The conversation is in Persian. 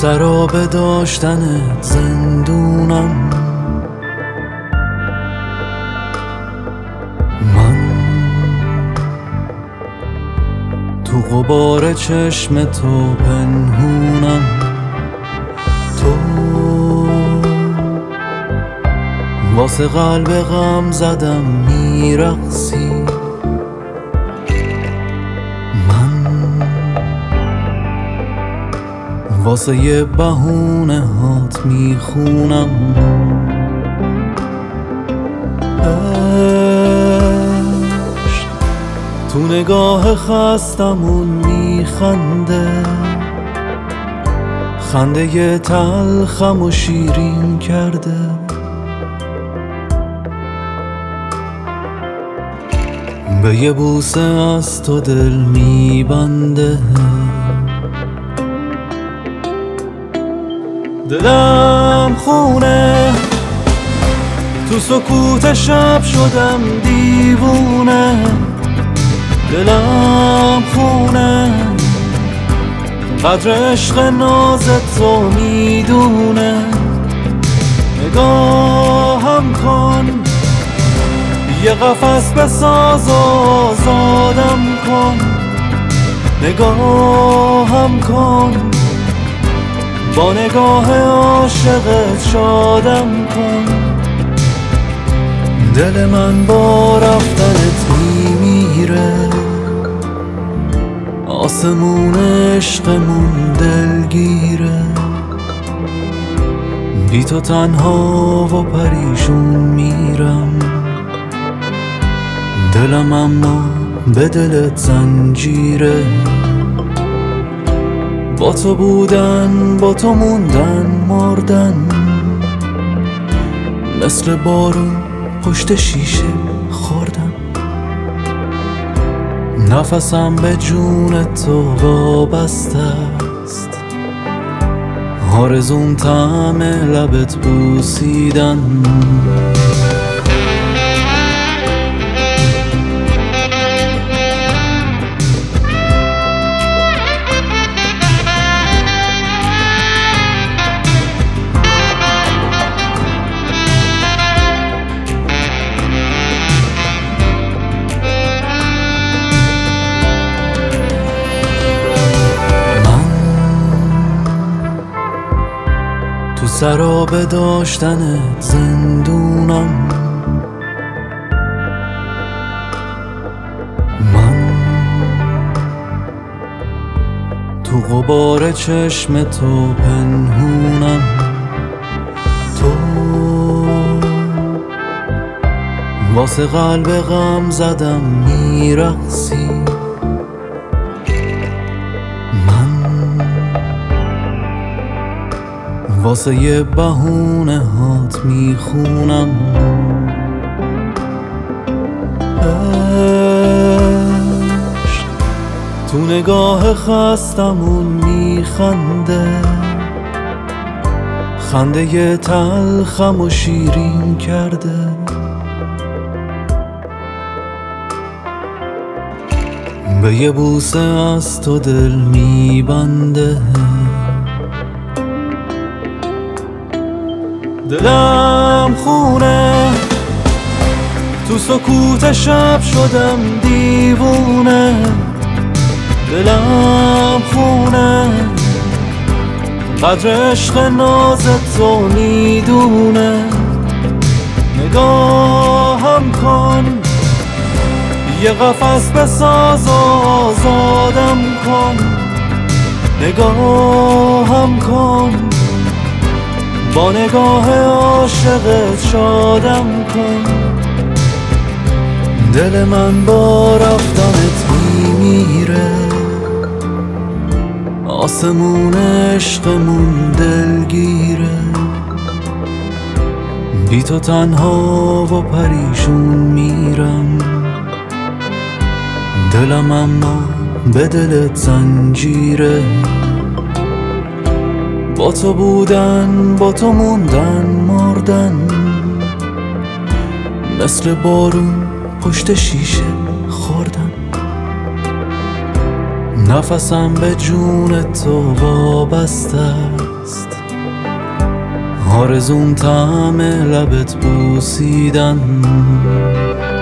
سراب داشتنت زندونم، من تو غبار چشم تو پنهونم. تو واسه قلب غم زدم میرقصی، من واسه یه بهونه هات میخونم. عشق تو نگاه خستمون میخنده، خنده ی تلخم و شیرین کرده. به یه بوسه از تو دل میبنده، دلم خونه تو سکوت شب شدم دیوونه. دلم خونه قدر عشق نازت تو میدونه. نگاهم کن یه قفس بساز و آزادم کن. نگاهم کن با نگاه عاشقت شادم کن. دل من با رفتنت میمیره، آسمون عشقمون دلگیره. بی تو تنها و پریشون میرم، دلم اما به دلت زنجیره. با تو بودن، با تو موندن، مردن مثل بارون پشت شیشه خوردن. نفسم به جون تو وابسته است، آرزوم طعم لبت بوسیدن. تو سراب داشتنت زندونم، من تو غبار چشم تو پنهونم. تو واسه قلب غم زدم میرقصی، واسه یه بهونه هات میخونم. عشق تو نگاه خستمون میخنده، خنده ی تلخم و شیرین کرده. به یه بوسه از تو دل میبنده، دلم خونه تو سکوت شب شدم دیوونه. دلم خونه قدر عشق نازت تو میدونه. نگاهم کن یه قفس بساز و آزادم کن. نگاهم کن با نگاه عاشقت شادم کن. دل من با رفتنت میمیره، آسمون عشقمون دلگیره. بی تو تنها و پریشون میرم، دلم اما به دلت زنجیره. با تو بودن، با تو موندن، مردن مثل بارون پشت شیشه خوردن. نفسم به جون تو وابسته است، آرزوم طعم لبت بوسیدن.